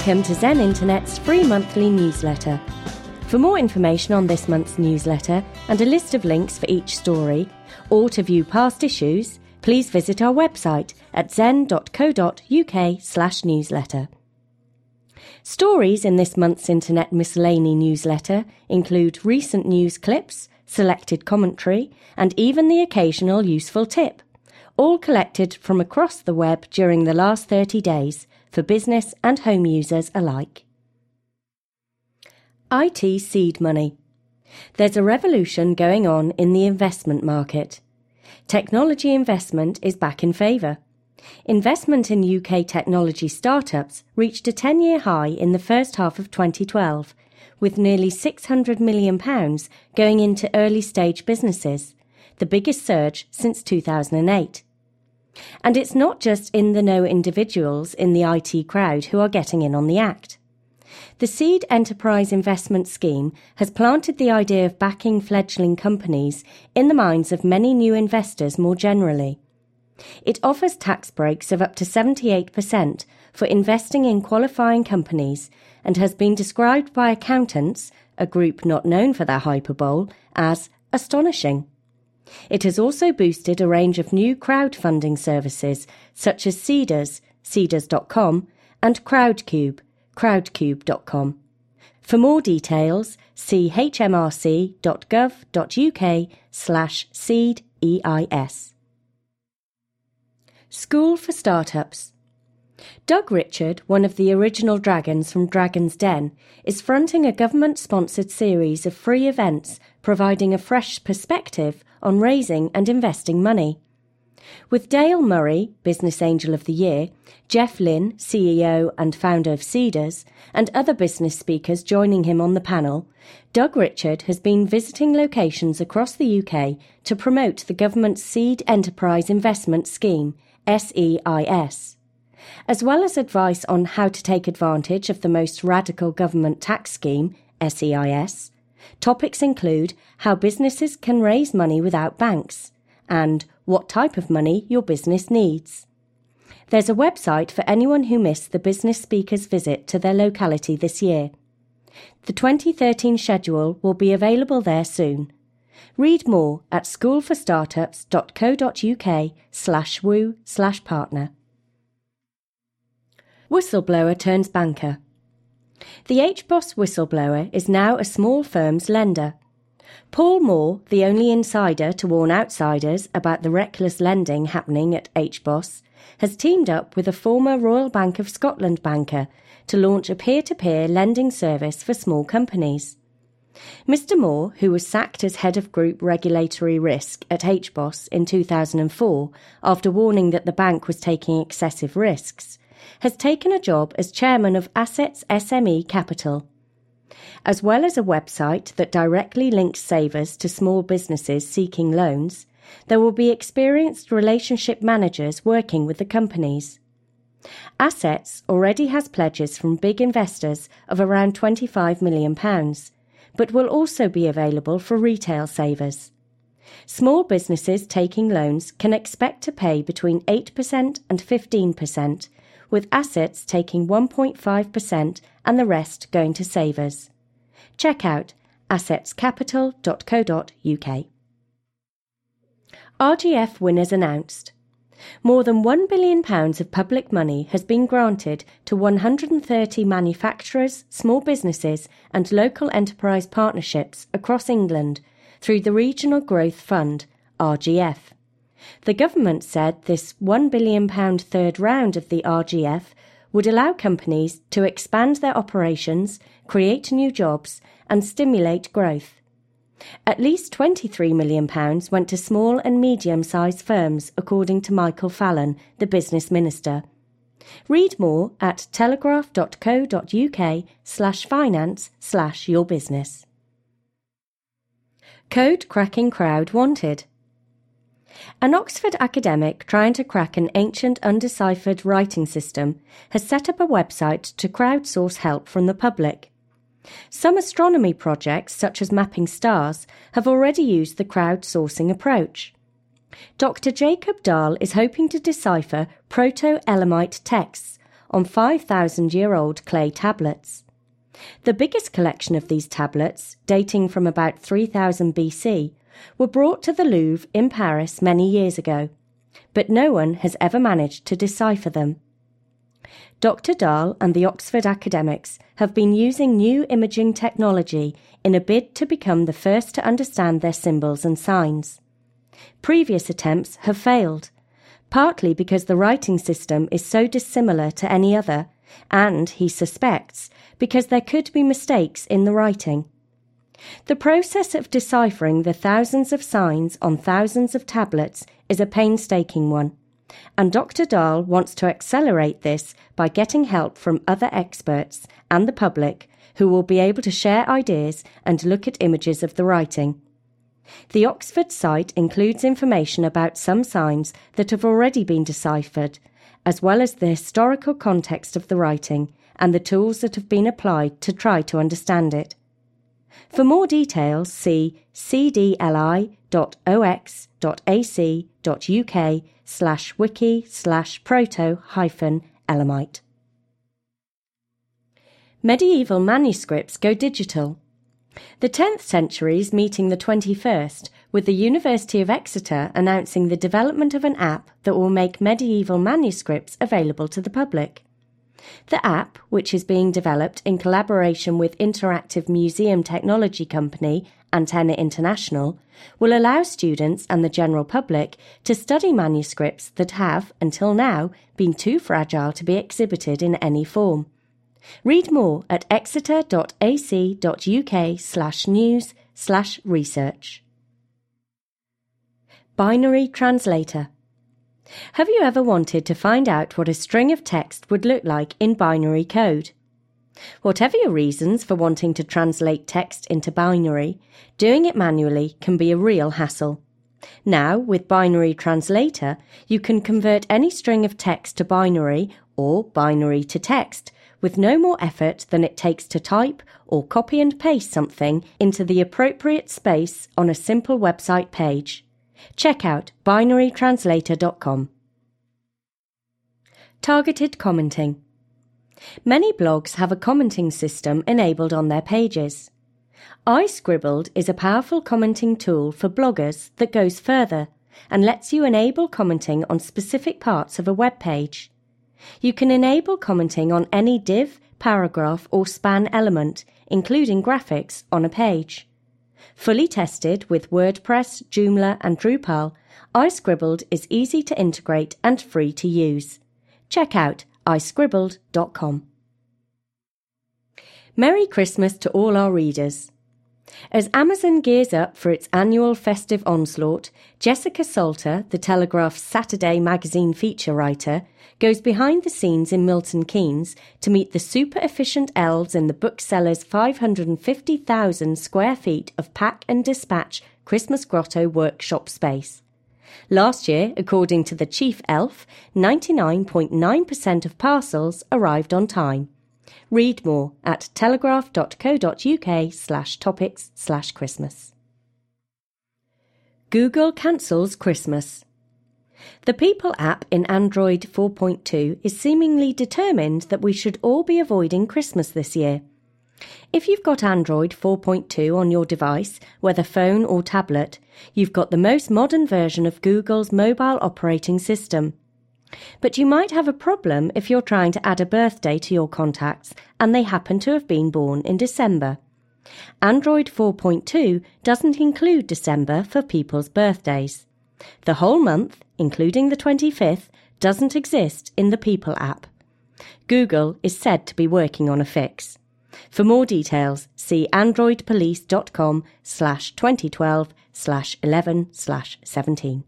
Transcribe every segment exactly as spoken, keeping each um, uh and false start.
Welcome to Zen Internet's free monthly newsletter. For more information on this month's newsletter and a list of links for each story, or to view past issues, please visit our website at zen.co.uk slash newsletter. Stories in this month's Internet Miscellany newsletter include recent news clips, selected commentary, and even the occasional useful tip, all collected from across the web during the last thirty days for business and home users alike. I T seed money. There's a revolution going on in the investment market. Technology investment is back in favour. Investment in U K technology startups reached a ten-year high in the first half of twenty twelve, with nearly six hundred million pounds going into early-stage businesses, the biggest surge since two thousand eight. And it's not just in-the-know individuals in the I T crowd who are getting in on the act. The Seed Enterprise Investment Scheme has planted the idea of backing fledgling companies in the minds of many new investors more generally. It offers tax breaks of up to seventy-eight percent for investing in qualifying companies and has been described by accountants, a group not known for their hyperbole, as astonishing. It has also boosted a range of new crowdfunding services such as Seedrs, seedrs dot com, and Crowdcube, crowdcube dot com. For more details, see hmrc.gov.uk slash seed EIS. School for Startups. Doug Richard, one of the original dragons from Dragon's Den, is fronting a government-sponsored series of free events providing a fresh perspective on raising and investing money. With Dale Murray, Business Angel of the Year, Jeff Lynn, C E O and founder of Seedrs, and other business speakers joining him on the panel, Doug Richard has been visiting locations across the U K to promote the government's Seed Enterprise Investment Scheme, S E I S. As well as advice on how to take advantage of the most radical government tax scheme, S E I S, topics include how businesses can raise money without banks, and what type of money your business needs. There's a website for anyone who missed the business speaker's visit to their locality this year. The twenty thirteen schedule will be available there soon. Read more at schoolforstartups.co.uk slash woo slash partner. Whistleblower turns banker. The H B O S whistleblower is now a small firm's lender. Paul Moore, the only insider to warn outsiders about the reckless lending happening at H B O S, has teamed up with a former Royal Bank of Scotland banker to launch a peer-to-peer lending service for small companies. Mister Moore, who was sacked as head of group regulatory risk at H B O S in two thousand four after warning that the bank was taking excessive risks, has taken a job as chairman of Assets S M E Capital. As well as a website that directly links savers to small businesses seeking loans, there will be experienced relationship managers working with the companies. Assets already has pledges from big investors of around twenty-five million pounds, but will also be available for retail savers. Small businesses taking loans can expect to pay between eight percent and fifteen percent, with Assets taking one point five percent and the rest going to savers. Check out assets capital dot co dot uk. R G F winners announced. More than one billion pounds of public money has been granted to one hundred thirty manufacturers, small businesses and local enterprise partnerships across England through the Regional Growth Fund, R G F. The government said this one billion pounds third round of the R G F would allow companies to expand their operations, create new jobs and stimulate growth. At least twenty-three million pounds went to small and medium-sized firms, according to Michael Fallon, the business minister. Read more at telegraph.co.uk slash finance slash your business. Code cracking crowd wanted. An Oxford academic trying to crack an ancient undeciphered writing system has set up a website to crowdsource help from the public. Some astronomy projects, such as mapping stars, have already used the crowdsourcing approach. Doctor Jacob Dahl is hoping to decipher Proto-Elamite texts on five thousand year old clay tablets. The biggest collection of these tablets, dating from about three thousand B C, were brought to the Louvre in Paris many years ago, but no one has ever managed to decipher them. Doctor Dahl and the Oxford academics have been using new imaging technology in a bid to become the first to understand their symbols and signs. Previous attempts have failed, partly because the writing system is so dissimilar to any other, and, he suspects, because there could be mistakes in the writing. The process of deciphering the thousands of signs on thousands of tablets is a painstaking one, and Doctor Dahl wants to accelerate this by getting help from other experts and the public who will be able to share ideas and look at images of the writing. The Oxford site includes information about some signs that have already been deciphered, as well as the historical context of the writing and the tools that have been applied to try to understand it. For more details, see cdli.ox.ac.uk slash wiki slash proto hyphen Elamite. Medieval manuscripts go digital. The tenth century is meeting the twenty-first, with the University of Exeter announcing the development of an app that will make medieval manuscripts available to the public. The app, which is being developed in collaboration with interactive museum technology company Antenna International, will allow students and the general public to study manuscripts that have, until now, been too fragile to be exhibited in any form. Read more at exeter.ac.uk slash news slash research. Binary Translator. Have you ever wanted to find out what a string of text would look like in binary code? Whatever your reasons for wanting to translate text into binary, doing it manually can be a real hassle. Now, with Binary Translator, you can convert any string of text to binary or binary to text with no more effort than it takes to type or copy and paste something into the appropriate space on a simple website page. Check out binary translator dot com. Targeted commenting. Many blogs have a commenting system enabled on their pages. iScribbled is a powerful commenting tool for bloggers that goes further and lets you enable commenting on specific parts of a web page. You can enable commenting on any div, paragraph or span element, including graphics, on a page. Fully tested with WordPress, Joomla and Drupal, iScribbled is easy to integrate and free to use. Check out i scribbled dot com. Merry Christmas to all our readers. As Amazon gears up for its annual festive onslaught, Jessica Salter, the Telegraph's Saturday magazine feature writer, goes behind the scenes in Milton Keynes to meet the super-efficient elves in the bookseller's five hundred fifty thousand square feet of pack and dispatch Christmas Grotto workshop space. Last year, according to the chief elf, ninety-nine point nine percent of parcels arrived on time. Read more at telegraph.co.uk slash topics slash Christmas. Google cancels Christmas. The People app in Android four point two is seemingly determined that we should all be avoiding Christmas this year. If you've got Android four point two on your device, whether phone or tablet, you've got the most modern version of Google's mobile operating system. But you might have a problem if you're trying to add a birthday to your contacts and they happen to have been born in December. Android four point two doesn't include December for people's birthdays. The whole month, including the twenty-fifth, doesn't exist in the People app. Google is said to be working on a fix. For more details, see androidpolice.com slash 2012 slash 11 slash 17.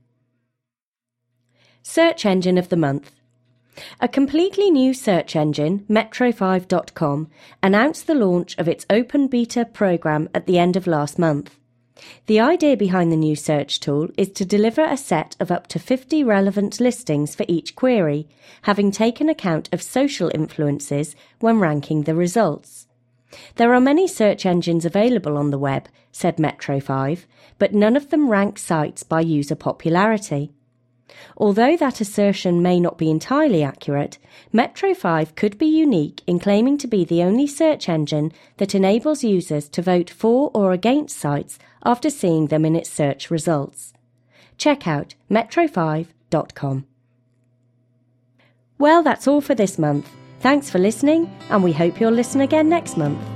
Search Engine of the Month. A completely new search engine, metro five dot com, announced the launch of its open beta program at the end of last month. The idea behind the new search tool is to deliver a set of up to fifty relevant listings for each query, having taken account of social influences when ranking the results. There are many search engines available on the web, said Metro five, but none of them rank sites by user popularity. Although that assertion may not be entirely accurate, Metro five could be unique in claiming to be the only search engine that enables users to vote for or against sites after seeing them in its search results. Check out metro five dot com. Well, that's all for this month. Thanks for listening, and we hope you'll listen again next month.